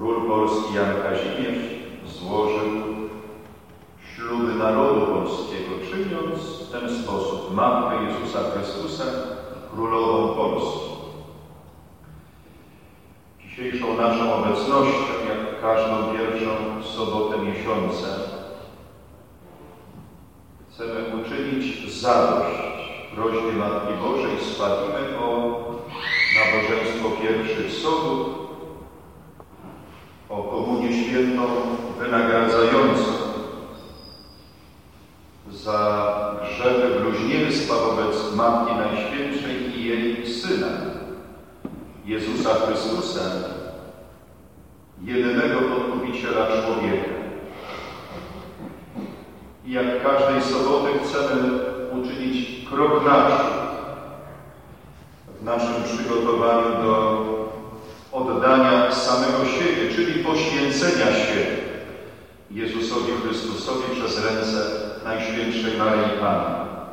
król polski Jan Kazimierz złożył śluby narodu polskiego, czyniąc w ten sposób Matkę Jezusa Chrystusa królową Polski. Dzisiejszą naszą obecnością, jak każdą pierwszą sobotę miesiąca, chcemy uczynić zadość prośbie Matki Bożej. Spłacimy o nabożeństwo pierwszych sodów, o komunię świętą wynagradzającą za grzechy bluźnierstwa wobec Matki Najświętszej i jej Syna, Jezusa Chrystusa, jedynego Odkupiciela człowieka. I jak każdej soboty chcemy uczynić krok naprzód w naszym przygotowaniu do oddania samego siebie, czyli poświęcenia się Jezusowi Chrystusowi przez ręce Najświętszej Maryi Panny.